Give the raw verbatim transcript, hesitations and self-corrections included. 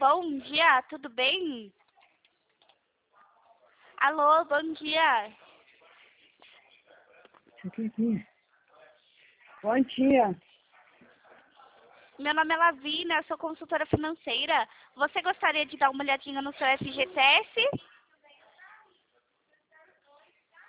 Bom dia, tudo bem? Alô, bom dia. Bom dia. Meu nome é Lavínia, eu sou consultora financeira. Você gostaria de dar uma olhadinha no seu F G T S?